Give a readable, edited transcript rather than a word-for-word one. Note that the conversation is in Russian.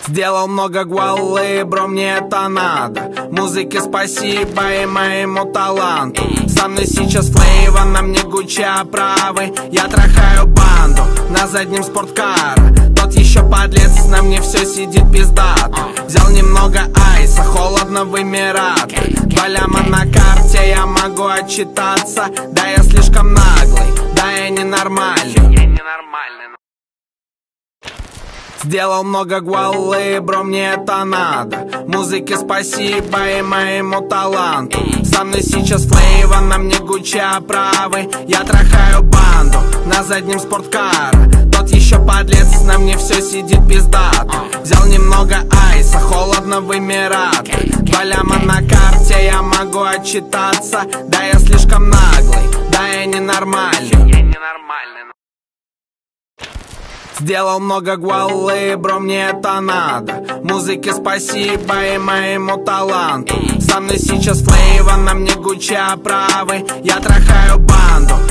Сделал много гвалы, бро, мне это надо. Музыке спасибо и моему таланту. Со мной сейчас флейва, на мне Гуччи оправы. Я трахаю банду на заднем спорткара. Тот еще подлец, на мне все сидит пиздато. Взял немного айса, холодно в Эмираты. 2 ляма на карте, я могу отчитаться. Да, я слишком наглый, да, я ненормальный. Сделал много гвалы, бро, мне это надо. Музыке спасибо и моему таланту. Со мной сейчас флейва, на мне Гуччи оправы. Я трахаю банду на заднем спорткара. Тот еще подлец, на мне все сидит пиздато. Взял немного айса, холодно в Эмираты. 2 ляма на карте, я могу отчитаться. Да, я слишком наглый, да, я ненормальный. Сделал много гвалы, бро, мне это надо. Музыке спасибо и моему таланту. Со мной сейчас флейва, на мне Гуччи оправы. Я трахаю банду